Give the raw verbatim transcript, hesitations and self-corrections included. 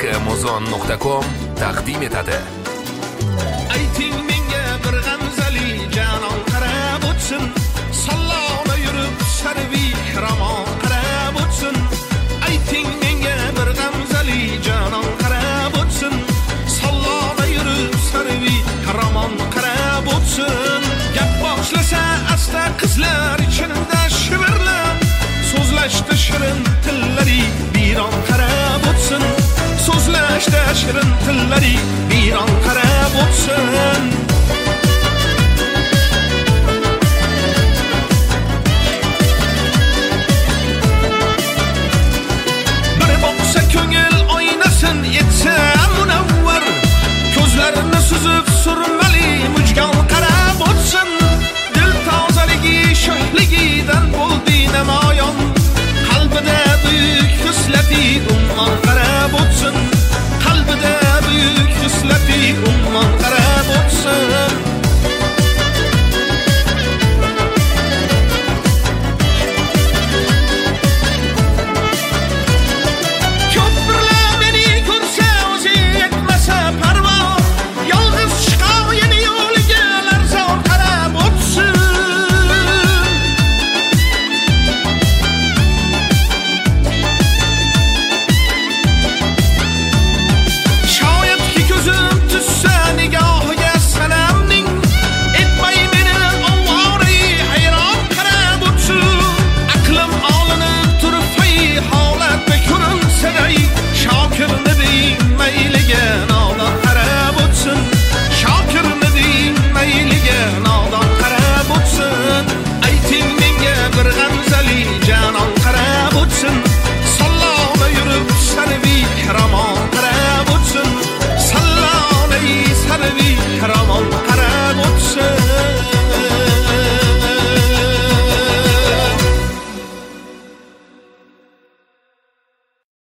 amazon nuqta com taqdim etadi. Ayting menga bir g'amzali janon qarab o'tsin, sallona yurib sarvi ramon qarab o'tsin. Ayting menga bir g'amzali janon qarab o'tsin, sallona yurib sarvi ramon qarab o'tsin. Gap boshlasa asta qizlar ichida shivirlab, so'zlashda shirin tillari biron qarab o'tsin, so'zlashda shirin tillari biron qarab